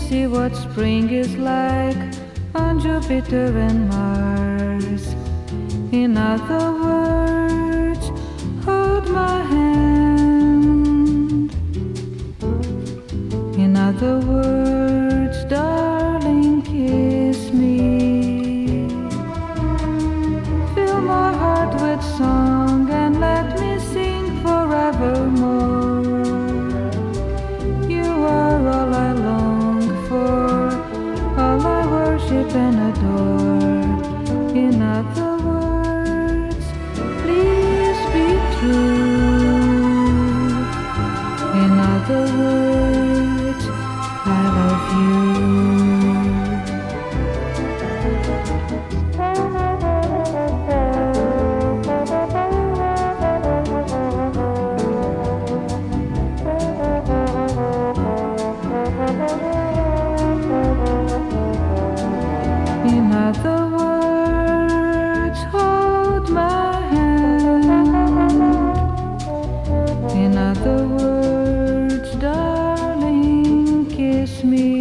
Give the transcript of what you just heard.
see what spring is like on Jupiter and Mars. In other words, hold my hand. In other words, darling, kiss me. Fill my heart with song and let me sing forevermore. You are all I long for, all I worship and adore. In other words, please be true. In other words, I love you. In other words, hold my hand. In other words, darling, kiss me.